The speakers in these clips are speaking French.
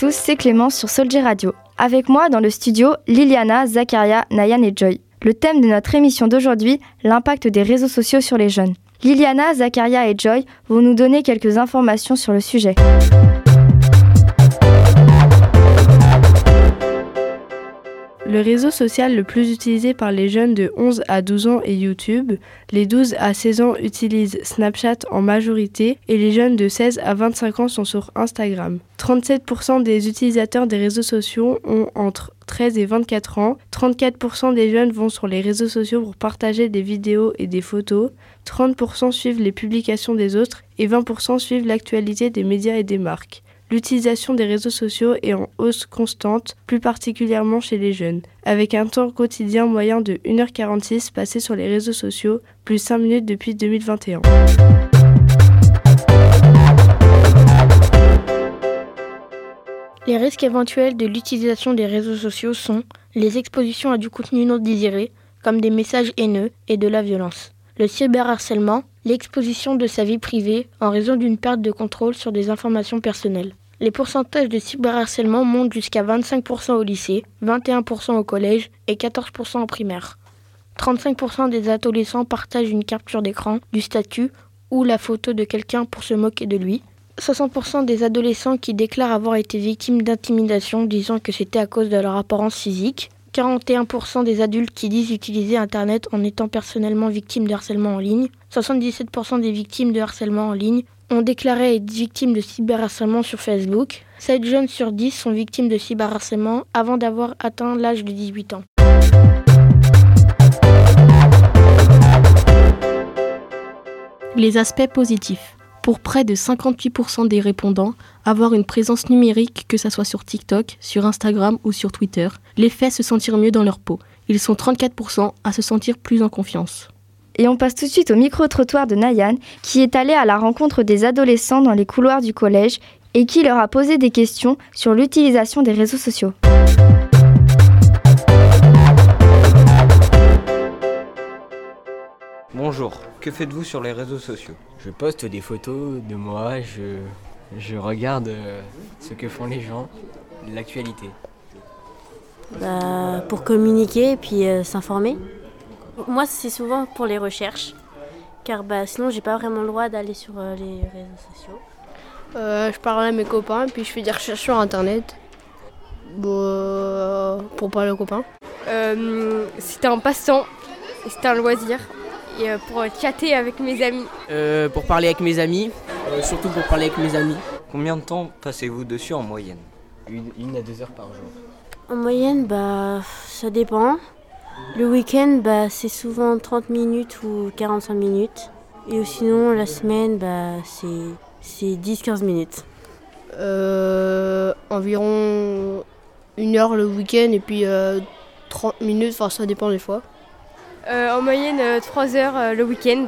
tous, c'est Clémence sur Soldier Radio. Avec moi dans le studio, Liliana, Zakaria, Nayan et Joy. Le thème de notre émission d'aujourd'hui, l'impact des réseaux sociaux sur les jeunes. Liliana, Zakaria et Joy vont nous donner quelques informations sur le sujet. Le réseau social le plus utilisé par les jeunes de 11 à 12 ans est YouTube. Les 12 à 16 ans utilisent Snapchat en majorité et les jeunes de 16 à 25 ans sont sur Instagram. 37% des utilisateurs des réseaux sociaux ont entre 13 et 24 ans. 34% des jeunes vont sur les réseaux sociaux pour partager des vidéos et des photos. 30% suivent les publications des autres et 20% suivent l'actualité des médias et des marques. L'utilisation des réseaux sociaux est en hausse constante, plus particulièrement chez les jeunes, avec un temps quotidien moyen de 1h46 passé sur les réseaux sociaux, plus 5 minutes depuis 2021. Les risques éventuels de l'utilisation des réseaux sociaux sont les expositions à du contenu non désiré, comme des messages haineux et de la violence. Le cyberharcèlement, l'exposition de sa vie privée en raison d'une perte de contrôle sur des informations personnelles. Les pourcentages de cyberharcèlement montent jusqu'à 25% au lycée, 21% au collège et 14% en primaire. 35% des adolescents partagent une capture d'écran, du statut ou la photo de quelqu'un pour se moquer de lui. 60% des adolescents qui déclarent avoir été victimes d'intimidation disant que c'était à cause de leur apparence physique. 41% des adultes qui disent utiliser Internet en étant personnellement victimes de harcèlement en ligne. 77% des victimes de harcèlement en ligne ont déclaré être victimes de cyberharcèlement sur Facebook. 7 jeunes sur 10 sont victimes de cyberharcèlement avant d'avoir atteint l'âge de 18 ans. Les aspects positifs. Pour près de 58% des répondants, avoir une présence numérique, que ce soit sur TikTok, sur Instagram ou sur Twitter, les fait se sentir mieux dans leur peau. Ils sont 34% à se sentir plus en confiance. Et on passe tout de suite au micro-trottoir de Nayan, qui est allé à la rencontre des adolescents dans les couloirs du collège et qui leur a posé des questions sur l'utilisation des réseaux sociaux. Bonjour, que faites-vous sur les réseaux sociaux ? Je poste des photos de moi, je regarde ce que font les gens, l'actualité. Pour communiquer et puis s'informer. Moi, c'est souvent pour les recherches, car sinon, j'ai pas vraiment le droit d'aller sur les réseaux sociaux. Je parle à mes copains et puis je fais des recherches sur Internet pour parler aux copains. C'était un passe-temps, c'était un loisir. Et pour chatter avec mes amis. Pour parler avec mes amis, surtout pour parler avec mes amis. Combien de temps passez-vous dessus en moyenne ? 1 à 2 heures par jour. En moyenne, ça dépend. Le week-end, c'est souvent 30 minutes ou 45 minutes. Et sinon, la semaine, c'est 10-15 minutes. Environ 1 heure le week-end et puis 30 minutes, ça dépend des fois. En moyenne, 3 heures le week-end.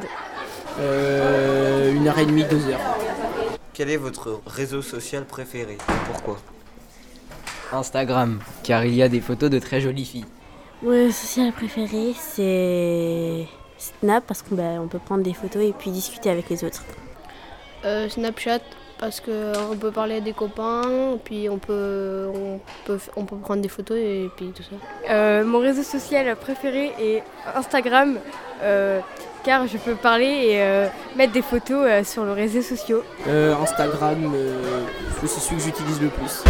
1h30, 2 heures. Quel est votre réseau social préféré ? Pourquoi ? Instagram, car il y a des photos de très jolies filles. Mon réseau social préféré, c'est Snap, parce qu'on peut prendre des photos et puis discuter avec les autres. Snapchat, parce qu'on peut parler à des copains, puis on peut prendre des photos et puis tout ça. Mon réseau social préféré est Instagram, car je peux parler et mettre des photos sur les réseaux sociaux. Instagram, c'est celui que j'utilise le plus.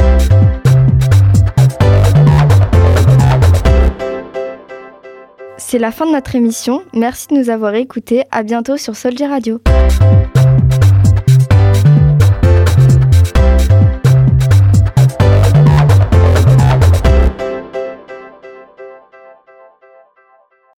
C'est la fin de notre émission. Merci de nous avoir écoutés. À bientôt sur Soldier Radio.